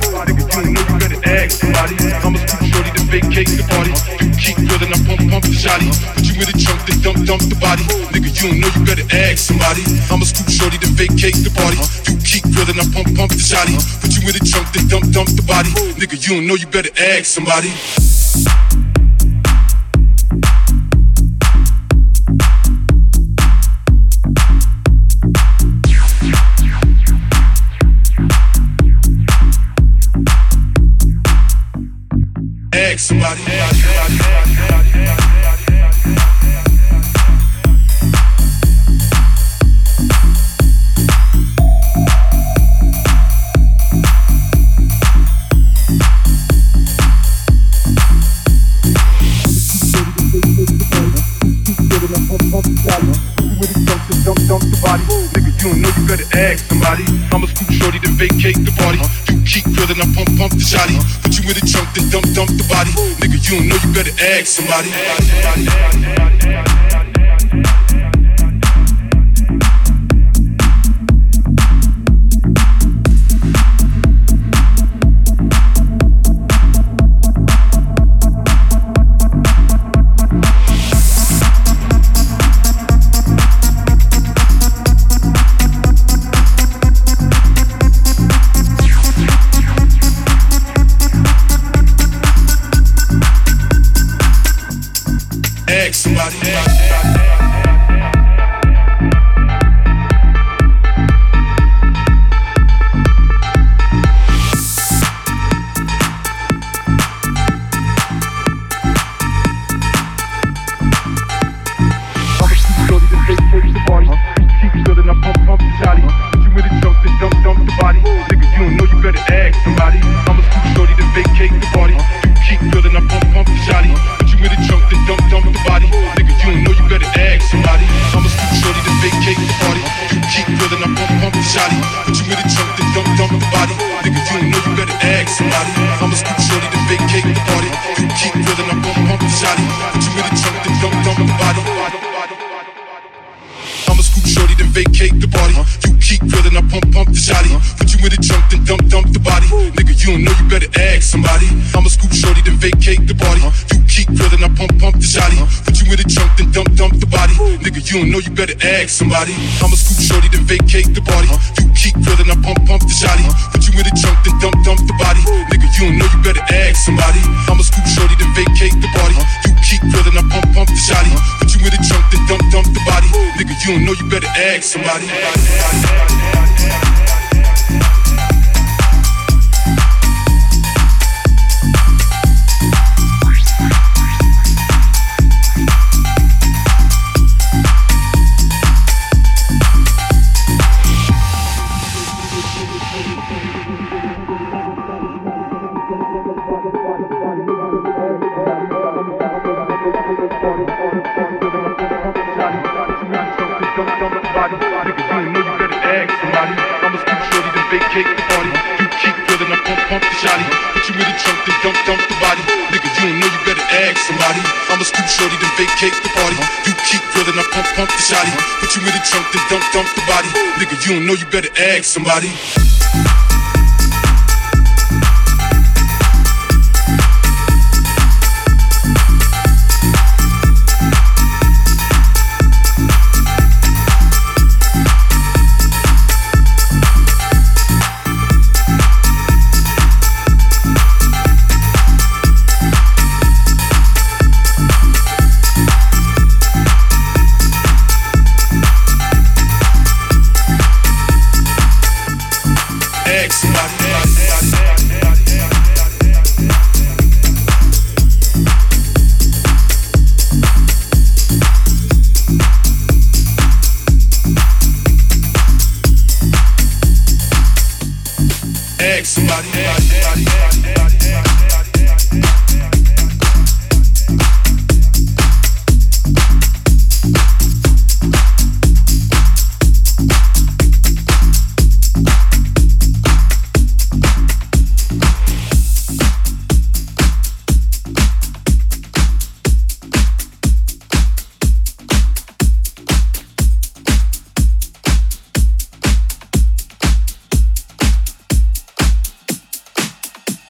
Nigga, you know you better ask somebody. I'm a scoop shorty to vacate the party. You keep feeling I pump the shotty. Put you in the trunk, then dump the body. Nigga, you know you better ask somebody. I'm a scoop shorty to vacate the party. You keep feeling I pump the shotty. Put you in the trunk, then dump the body. Nigga, you know you better ask somebody. Ask somebody. Dump the body, nigga, you know you better ask somebody. I'm a scoop shorty to vacate the party. You keep feeling I pump the shotty. Put you in the trunk, then dump the body. Nigga, you know you better ask somebody. Ask somebody. Vacate the party. You keep feeling I pump the shotty. Put you in the trunk, then dump the body. Nigga, you know you better ask somebody. I'm a scoop shorty, then vacate the party. You keep feeling I pump the shotty. Put you in the trunk, then dump the body. Nigga, you know you better ask somebody. I'm a scoop shorty, then vacate the party. You keep feeling I pump the shotty. Put you in the trunk, then dump the body. Nigga, you know you better ask somebody. I'm a scoop shorty, then vacate the party. You keep feeling I pump the shotty. Put you in the trunk, then dump the body. Nigga, you know you better ask somebody. Vacate the party. You keep feeling I pump the shotty. Put you in the trunk, then dump the body. Nigga, you know you better ask somebody. I'm a scoop shorty, then vacate the party. You keep feeling I pump the shotty. Put you in the trunk, then dump the body. Nigga, you know you better ask somebody. Somebody.